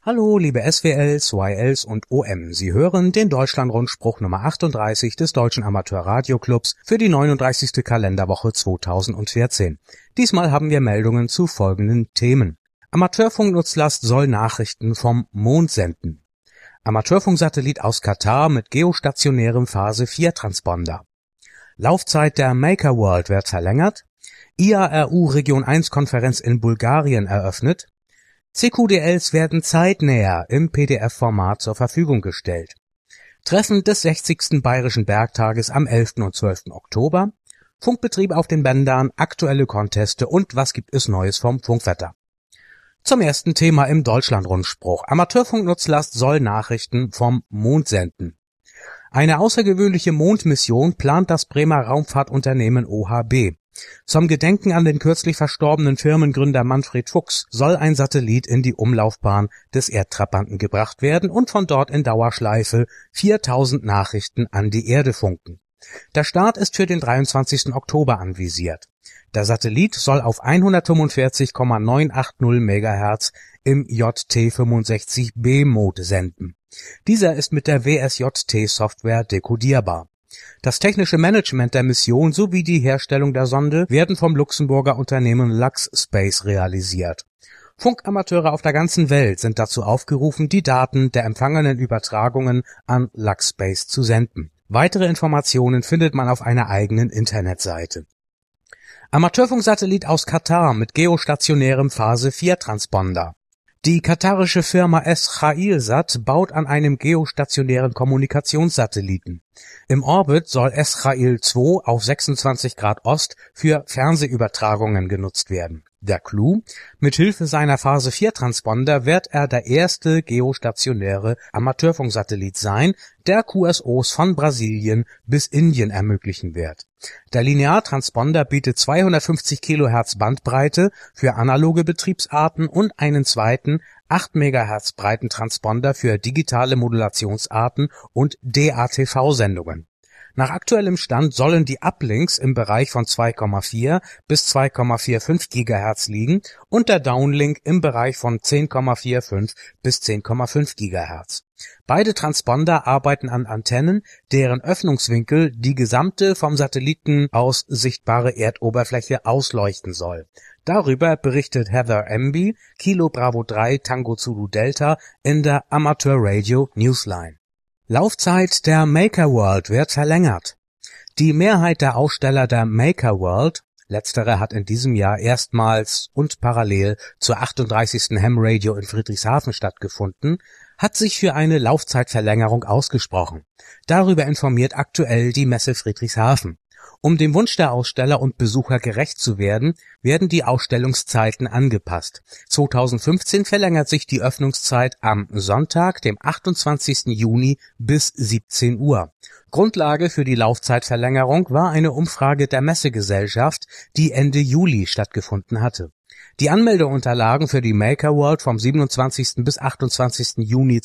Hallo, liebe SWLs, YLs und OM. Sie hören den Deutschlandrundspruch Nummer 38 des Deutschen Amateurradioclubs für die 39. Kalenderwoche 2014. Diesmal haben wir Meldungen zu folgenden Themen. Amateurfunknutzlast soll Nachrichten vom Mond senden. Amateurfunksatellit aus Katar mit geostationärem Phase-4-Transponder. Laufzeit der Maker World wird verlängert. IARU Region 1 Konferenz in Bulgarien eröffnet. CQDLs werden zeitnäher im PDF-Format zur Verfügung gestellt. Treffen des 60. Bayerischen Bergtages am 11. und 12. Oktober. Funkbetrieb auf den Bändern, aktuelle Conteste und was gibt es Neues vom Funkwetter. Zum ersten Thema im Deutschlandrundspruch. Amateurfunknutzlast soll Nachrichten vom Mond senden. Eine außergewöhnliche Mondmission plant das Bremer Raumfahrtunternehmen OHB. Zum Gedenken an den kürzlich verstorbenen Firmengründer Manfred Fuchs soll ein Satellit in die Umlaufbahn des Erdtrabanten gebracht werden und von dort in Dauerschleife 4000 Nachrichten an die Erde funken. Der Start ist für den 23. Oktober anvisiert. Der Satellit soll auf 145,980 MHz im JT65B-Mode senden. Dieser ist mit der WSJT-Software dekodierbar. Das technische Management der Mission sowie die Herstellung der Sonde werden vom Luxemburger Unternehmen LuxSpace realisiert. Funkamateure auf der ganzen Welt sind dazu aufgerufen, die Daten der empfangenen Übertragungen an LuxSpace zu senden. Weitere Informationen findet man auf einer eigenen Internetseite. Amateurfunksatellit aus Katar mit geostationärem Phase-4-Transponder. Die katarische Firma Eschail-Sat baut an einem geostationären Kommunikationssatelliten. Im Orbit soll Eschail-2 auf 26 Grad Ost für Fernsehübertragungen genutzt werden. Der Clou: mit Hilfe seiner Phase-4-Transponder wird er der erste geostationäre Amateurfunksatellit sein, der QSOs von Brasilien bis Indien ermöglichen wird. Der Lineartransponder bietet 250 kHz Bandbreite für analoge Betriebsarten und einen zweiten 8 MHz breiten Transponder für digitale Modulationsarten und DATV-Sendungen. Nach aktuellem Stand sollen die Uplinks im Bereich von 2,4 bis 2,45 GHz liegen und der Downlink im Bereich von 10,45 bis 10,5 GHz. Beide Transponder arbeiten an Antennen, deren Öffnungswinkel die gesamte vom Satelliten aus sichtbare Erdoberfläche ausleuchten soll. Darüber berichtet Heather Emby, Kilo Bravo 3 Tango Zulu Delta in der Amateur Radio Newsline. Laufzeit der Maker World wird verlängert. Die Mehrheit der Aussteller der Maker World, letztere hat in diesem Jahr erstmals und parallel zur 38. Ham Radio in Friedrichshafen stattgefunden, hat sich für eine Laufzeitverlängerung ausgesprochen. Darüber informiert aktuell die Messe Friedrichshafen. Um dem Wunsch der Aussteller und Besucher gerecht zu werden, werden die Ausstellungszeiten angepasst. 2015 verlängert sich die Öffnungszeit am Sonntag, dem 28. Juni bis 17 Uhr. Grundlage für die Laufzeitverlängerung war eine Umfrage der Messegesellschaft, die Ende Juli stattgefunden hatte. Die Anmeldeunterlagen für die Maker World vom 27. bis 28. Juni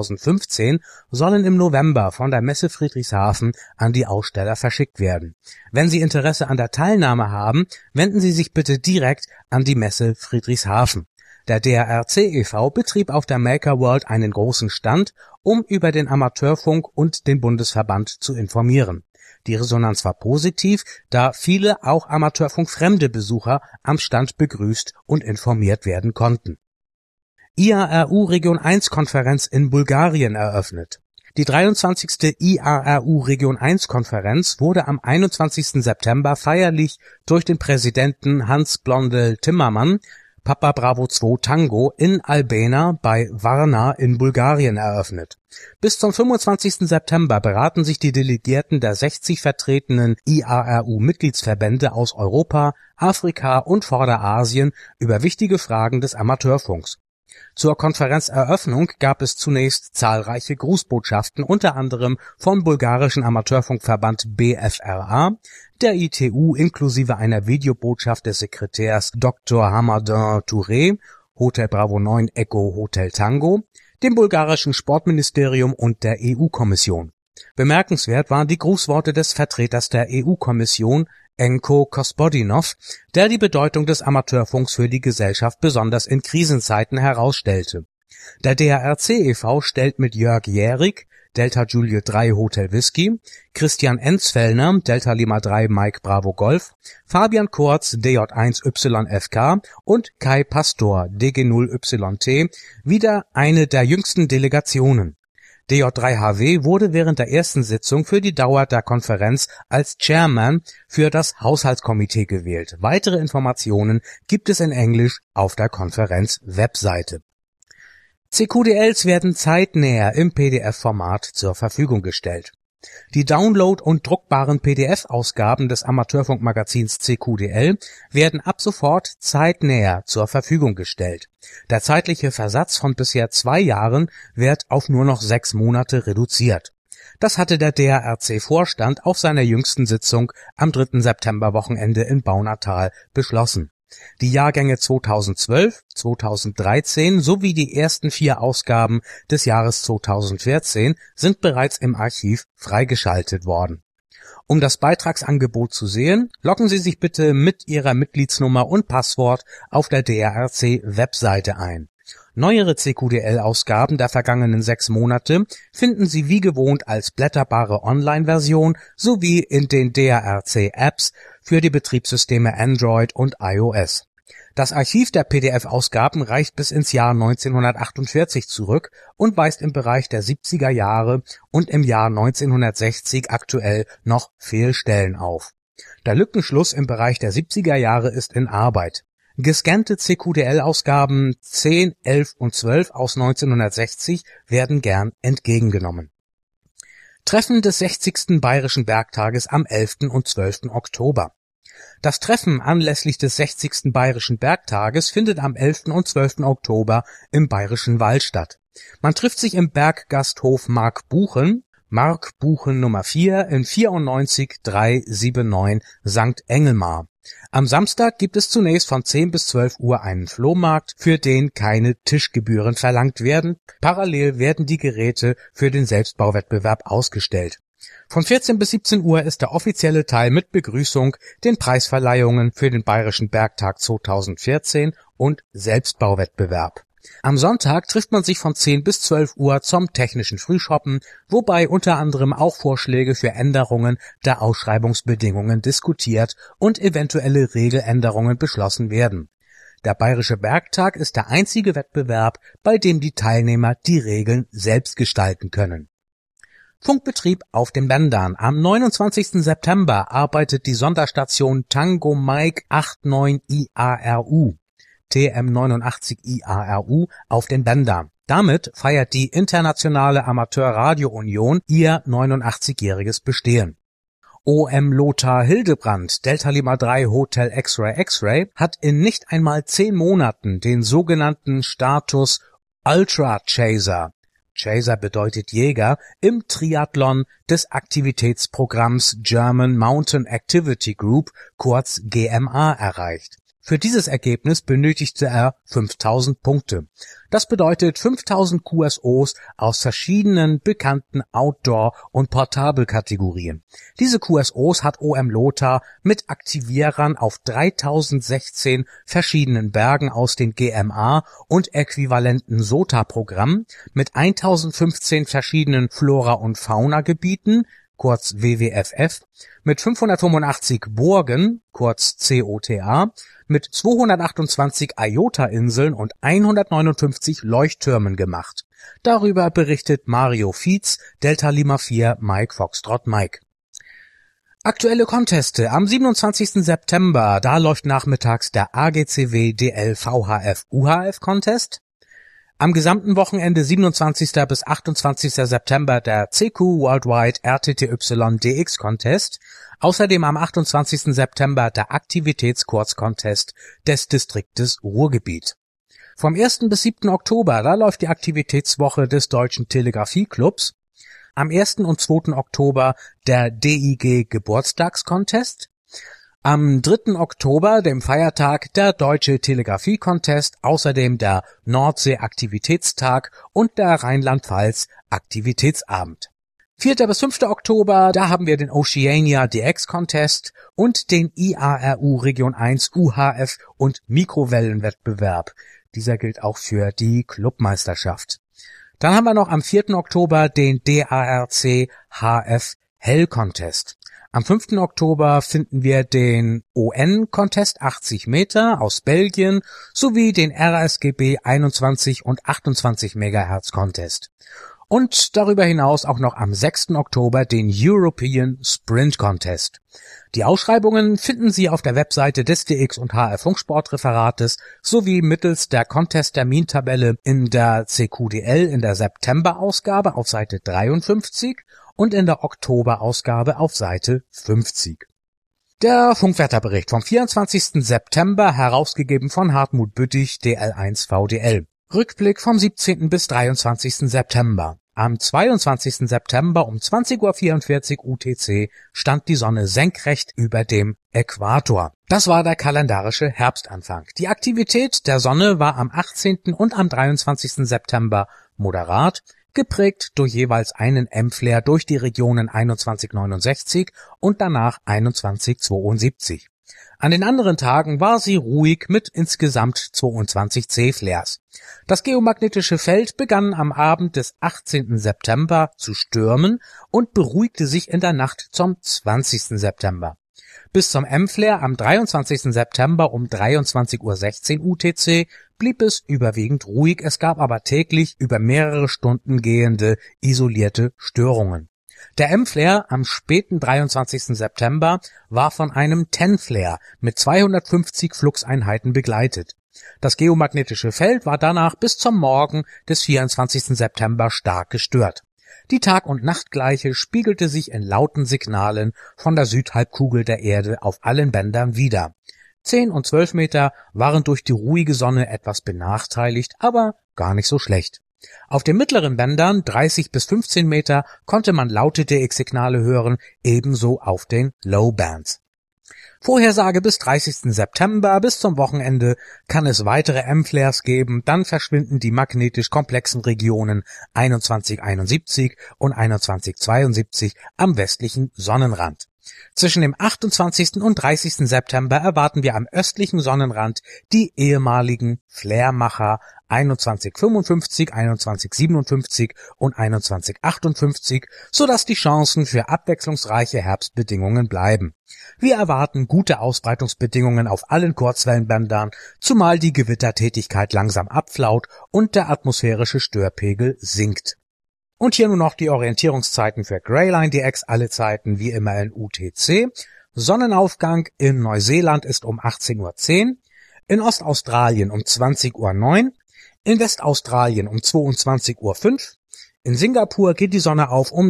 2015 sollen im November von der Messe Friedrichshafen an die Aussteller verschickt werden. Wenn Sie Interesse an der Teilnahme haben, wenden Sie sich bitte direkt an die Messe Friedrichshafen. Der DRC e.V. betrieb auf der Maker World einen großen Stand, um über den Amateurfunk und den Bundesverband zu informieren. Die Resonanz war positiv, da viele auch amateurfunkfremde Besucher am Stand begrüßt und informiert werden konnten. IARU Region 1 Konferenz in Bulgarien eröffnet. Die 23. IARU Region 1 Konferenz wurde am 21. September feierlich durch den Präsidenten Hans Blondel-Timmermann, Papa Bravo 2 Tango, in Albena bei Varna in Bulgarien eröffnet. Bis zum 25. September beraten sich die Delegierten der 60 vertretenen IARU-Mitgliedsverbände aus Europa, Afrika und Vorderasien über wichtige Fragen des Amateurfunks. Zur Konferenzeröffnung gab es zunächst zahlreiche Grußbotschaften, unter anderem vom bulgarischen Amateurfunkverband BFRA, der ITU inklusive einer Videobotschaft des Sekretärs Dr. Hamadin Touré, Hotel Bravo 9 Echo Hotel Tango, dem bulgarischen Sportministerium und der EU-Kommission. Bemerkenswert waren die Grußworte des Vertreters der EU-Kommission, Enko Gospodinov, der die Bedeutung des Amateurfunks für die Gesellschaft besonders in Krisenzeiten herausstellte. Der DARC e.V. stellt mit Jörg Jährig, Delta Juliet 3 Hotel Whisky, Christian Enzfellner, Delta Lima 3 Mike Bravo Golf, Fabian Kurz, DJ1YFK und Kai Pastor, DG0YT, wieder eine der jüngsten Delegationen. DJ3HW wurde während der ersten Sitzung für die Dauer der Konferenz als Chairman für das Haushaltskomitee gewählt. Weitere Informationen gibt es in Englisch auf der Konferenz-Webseite. CQDLs werden zeitnah im PDF-Format zur Verfügung gestellt. Die Download- und druckbaren PDF-Ausgaben des Amateurfunkmagazins CQDL werden ab sofort zeitnah zur Verfügung gestellt. Der zeitliche Versatz von bisher 2 Jahren wird auf nur noch 6 Monate reduziert. Das hatte der DARC-Vorstand auf seiner jüngsten Sitzung am 3. Septemberwochenende in Baunatal beschlossen. Die Jahrgänge 2012, 2013 sowie die ersten 4 Ausgaben des Jahres 2014 sind bereits im Archiv freigeschaltet worden. Um das Beitragsangebot zu sehen, loggen Sie sich bitte mit Ihrer Mitgliedsnummer und Passwort auf der DARC-Webseite ein. Neuere CQDL-Ausgaben der vergangenen 6 Monate finden Sie wie gewohnt als blätterbare Online-Version sowie in den DARC-Apps für die Betriebssysteme Android und iOS. Das Archiv der PDF-Ausgaben reicht bis ins Jahr 1948 zurück und weist im Bereich der 70er Jahre und im Jahr 1960 aktuell noch Fehlstellen auf. Der Lückenschluss im Bereich der 70er Jahre ist in Arbeit. Gescannte CQDL-Ausgaben 10, 11 und 12 aus 1960 werden gern entgegengenommen. Treffen des 60. Bayerischen Bergtages am 11. und 12. Oktober. Das Treffen anlässlich des 60. Bayerischen Bergtages findet am 11. und 12. Oktober im Bayerischen Wald statt. Man trifft sich im Berggasthof Mark Buchen Nummer 4 in 94379 St. Engelmar. Am Samstag gibt es zunächst von 10 bis 12 Uhr einen Flohmarkt, für den keine Tischgebühren verlangt werden. Parallel werden die Geräte für den Selbstbauwettbewerb ausgestellt. Von 14 bis 17 Uhr ist der offizielle Teil mit Begrüßung, den Preisverleihungen für den Bayerischen Bergtag 2014 und Selbstbauwettbewerb. Am Sonntag trifft man sich von 10 bis 12 Uhr zum technischen Frühschoppen, wobei unter anderem auch Vorschläge für Änderungen der Ausschreibungsbedingungen diskutiert und eventuelle Regeländerungen beschlossen werden. Der Bayerische Bergtag ist der einzige Wettbewerb, bei dem die Teilnehmer die Regeln selbst gestalten können. Funkbetrieb auf den Bändern. Am 29. September arbeitet die Sonderstation Tango Mike 89 IARU. TM89 IARU auf den Bändern. Damit feiert die Internationale Amateur-Radio-Union ihr 89-jähriges Bestehen. OM Lothar Hildebrand, Delta Lima 3 Hotel X-Ray hat in nicht einmal 10 Monaten den sogenannten Status Ultra Chaser, Chaser bedeutet Jäger, im Triathlon des Aktivitätsprogramms German Mountain Activity Group, kurz GMA, erreicht. Für dieses Ergebnis benötigte er 5000 Punkte. Das bedeutet 5000 QSOs aus verschiedenen bekannten Outdoor- und Portable-Kategorien. Diese QSOs hat OM Lothar mit Aktivierern auf 3016 verschiedenen Bergen aus den GMA und äquivalenten SOTA-Programmen, mit 1015 verschiedenen Flora- und Fauna-Gebieten, kurz WWFF, mit 585 Burgen, kurz COTA, mit 228 IOTA-Inseln und 159 Leuchttürmen gemacht. Darüber berichtet Mario Fietz, Delta Lima 4 Mike Foxtrot Mike. Aktuelle Conteste. Am 27. September, da läuft nachmittags der AGCW DL VHF UHF Contest. Am gesamten Wochenende 27. bis 28. September der CQ Worldwide RTTY DX Contest. Außerdem am 28. September der Aktivitätskurzcontest des Distriktes Ruhrgebiet. Vom 1. bis 7. Oktober, da läuft die Aktivitätswoche des Deutschen Telegrafie-Clubs. Am 1. und 2. Oktober der DIG Geburtstagscontest. Am 3. Oktober, dem Feiertag, der Deutsche Telegrafie-Contest, außerdem der Nordsee-Aktivitätstag und der Rheinland-Pfalz Aktivitätsabend. 4. bis 5. Oktober, da haben wir den Oceania DX Contest und den IARU Region 1 UHF und Mikrowellenwettbewerb. Dieser gilt auch für die Clubmeisterschaft. Dann haben wir noch am 4. Oktober den DARC HF Hell Contest. Am 5. Oktober finden wir den ON Contest 80 Meter aus Belgien sowie den RSGB 21 und 28 MHz Contest. Und darüber hinaus auch noch am 6. Oktober den European Sprint Contest. Die Ausschreibungen finden Sie auf der Webseite des DX und HR Funksportreferates sowie mittels der Contest-Termintabelle in der CQDL in der September-Ausgabe auf Seite 53 und in der Oktober-Ausgabe auf Seite 50. Der Funkwetterbericht vom 24. September, herausgegeben von Hartmut Büttich, DL1 VDL. Rückblick vom 17. bis 23. September. Am 22. September um 20:44 Uhr UTC stand die Sonne senkrecht über dem Äquator. Das war der kalendarische Herbstanfang. Die Aktivität der Sonne war am 18. und am 23. September moderat, geprägt durch jeweils einen M-Flare durch die Regionen 2169 und danach 2172. An den anderen Tagen war sie ruhig mit insgesamt 22 C-Flares. Das geomagnetische Feld begann am Abend des 18. September zu stürmen und beruhigte sich in der Nacht zum 20. September. Bis zum M-Flare am 23. September um 23:16 Uhr UTC blieb es überwiegend ruhig, es gab aber täglich über mehrere Stunden gehende isolierte Störungen. Der M-Flare am späten 23. September war von einem 10-Flare mit 250 Fluxeinheiten begleitet. Das geomagnetische Feld war danach bis zum Morgen des 24. September stark gestört. Die Tag- und Nachtgleiche spiegelte sich in lauten Signalen von der Südhalbkugel der Erde auf allen Bändern wider. 10 und 12 Meter waren durch die ruhige Sonne etwas benachteiligt, aber gar nicht so schlecht. Auf den mittleren Bändern 30 bis 15 Meter konnte man laute DX-Signale hören, ebenso auf den Low-Bands. Vorhersage bis 30. September, bis zum Wochenende kann es weitere M-Flares geben, dann verschwinden die magnetisch komplexen Regionen 2171 und 2172 am westlichen Sonnenrand. Zwischen dem 28. und 30. September erwarten wir am östlichen Sonnenrand die ehemaligen Flaremacher 2155, 2157 und 2158, sodass die Chancen für abwechslungsreiche Herbstbedingungen bleiben. Wir erwarten gute Ausbreitungsbedingungen auf allen Kurzwellenbändern, zumal die Gewittertätigkeit langsam abflaut und der atmosphärische Störpegel sinkt. Und hier nun noch die Orientierungszeiten für Greyline DX, alle Zeiten wie immer in UTC. Sonnenaufgang in Neuseeland ist um 18:10 Uhr, in Ostaustralien um 20:09 Uhr, in Westaustralien um 22:05 Uhr, in Singapur geht die Sonne auf um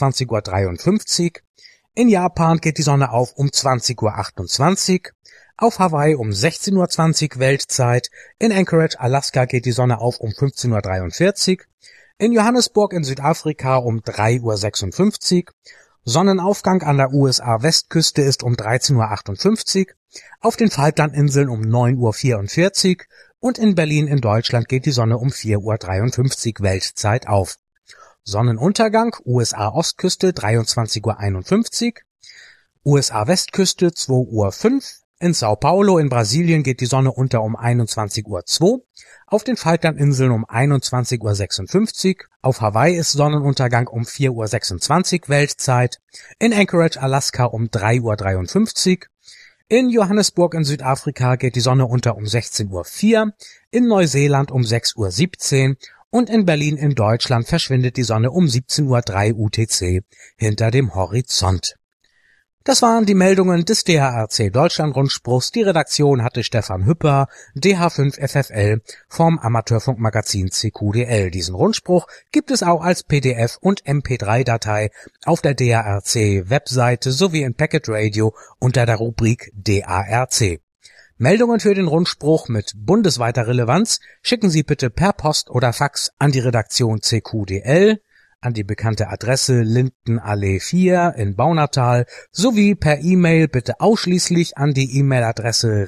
22:53 Uhr, in Japan geht die Sonne auf um 20:28 Uhr, auf Hawaii um 16:20 Uhr Weltzeit, in Anchorage, Alaska geht die Sonne auf um 15:43 Uhr, in Johannesburg in Südafrika um 3:56 Uhr, Sonnenaufgang an der USA-Westküste ist um 13:58 Uhr, auf den Falklandinseln um 9:44 Uhr und in Berlin in Deutschland geht die Sonne um 4:53 Uhr Weltzeit auf. Sonnenuntergang USA-Ostküste 23:51 Uhr, USA-Westküste 2:05 Uhr, in Sao Paulo in Brasilien geht die Sonne unter um 21:02 Uhr, auf den Falklandinseln um 21:56 Uhr, auf Hawaii ist Sonnenuntergang um 4:26 Uhr Weltzeit, in Anchorage, Alaska um 3:53 Uhr, in Johannesburg in Südafrika geht die Sonne unter um 16:04 Uhr, in Neuseeland um 6:17 Uhr und in Berlin in Deutschland verschwindet die Sonne um 17:03 Uhr UTC hinter dem Horizont. Das waren die Meldungen des DHRC Deutschland-Rundspruchs. Die Redaktion hatte Stefan Hüpper, DH5FFL vom Amateurfunkmagazin CQDL. Diesen Rundspruch gibt es auch als PDF und MP3-Datei auf der DHRC-Webseite sowie in Packet Radio unter der Rubrik DARC. Meldungen für den Rundspruch mit bundesweiter Relevanz schicken Sie bitte per Post oder Fax an die Redaktion CQDL, an die bekannte Adresse Lindenallee 4 in Baunatal sowie per E-Mail bitte ausschließlich an die E-Mail-Adresse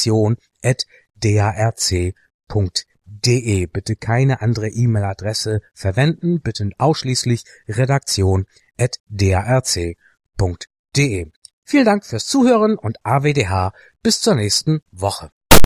redaktion@drc.de. Bitte keine andere E-Mail-Adresse verwenden, bitte ausschließlich redaktion@drc.de. Vielen Dank fürs Zuhören und AWDH bis zur nächsten Woche.